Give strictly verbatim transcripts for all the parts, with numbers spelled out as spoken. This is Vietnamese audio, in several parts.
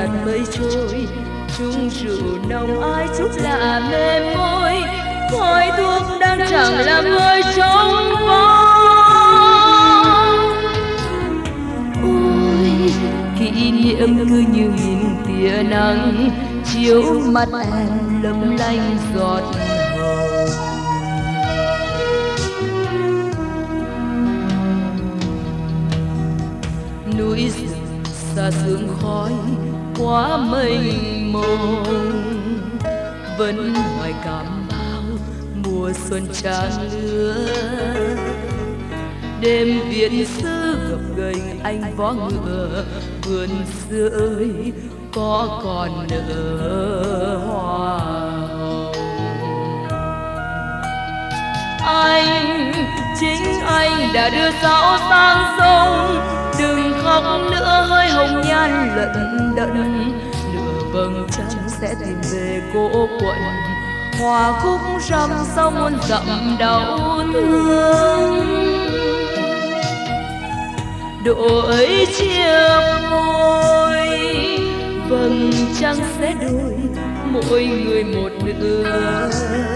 giật mây trôi, chung rượu nồng ai chút lạ mềm môi, khói thuốc đang chẳng làm vơi trong vắng. Ôi kỷ niệm cứ như nghìn tia nắng chiếu mắt em lấp lánh giọt hồng. Núi rừng xa sương khói quá mênh mông, vẫn hoài cảm bao mùa xuân tràn lứa. Đêm viễn xứ gập ghềnh anh vó ngựa, vườn xưa ơi có còn nở hoa hồng. Anh, chính anh đã đưa sao sang sông, đừng khóc nữa hỡi hồng nhan lận đận. Nửa vầng trăng sẽ tìm về cô quận, hòa khúc rằm sau muôn dặm đau thương. Độ ấy chia môi, vầng trăng sẽ đổi mỗi người một nửa.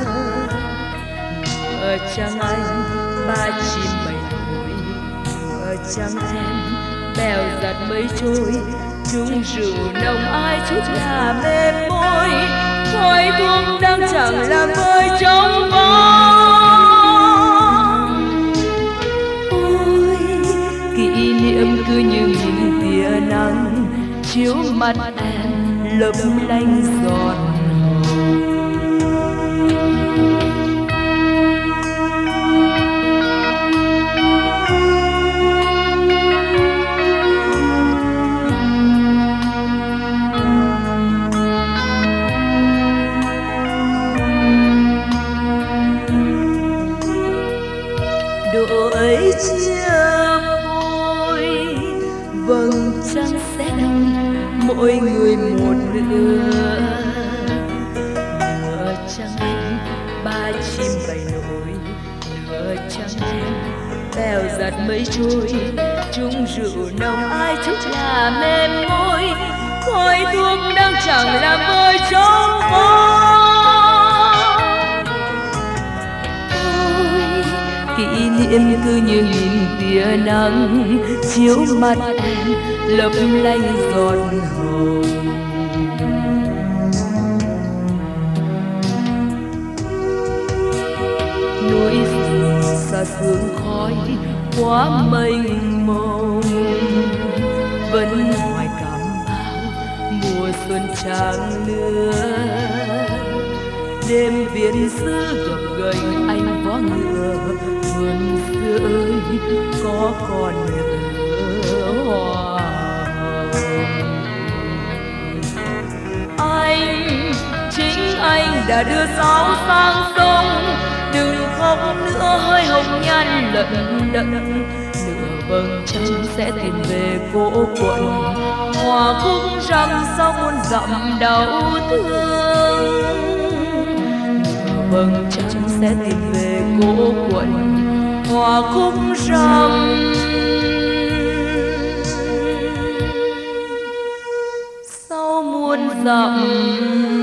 Nửa trăng anh ba chim bảy nổi, nửa trăng em bèo giặt mây trôi, chung rượu nồng ai chút là mềm môi, khói thuốc đang chẳng làm vơi trong vắng. Ôi kỷ niệm cứ như nghìn tia nắng chiếu mắt em lấp lánh giọt hồng. Độ ấy chia môi, vầng trăng sẽ đông mỗi người một nửa. Nửa trăng anh ba chim bảy nổi, nửa trăng em bèo giặt mây trôi, chung rượu nồng ai chút là mềm môi, khói thuốc đang chẳng làm vơi trong vắng. Kỷ niệm cứ như nghìn tia nắng chiếu mắt em lấp lánh giọt hồng. Núi rừng xa sương khói quá mênh mông, vẫn hoài cảm bao mùa xuân tràn lứa. Đêm viễn xứ gập ghềnh anh vó ngựa, vườn xưa ơi có còn nở hoa hồng. Anh, chính anh đã đưa sao sang sông, đừng khóc nữa hỡi hồng nhan lận đận. Nửa vầng trăng sẽ tìm về cô quận, hòa khúc rằm sau muôn dặm đau thương. Vầng trăng sẽ tìm về cô quận, hòa khúc rằm sau muôn dặm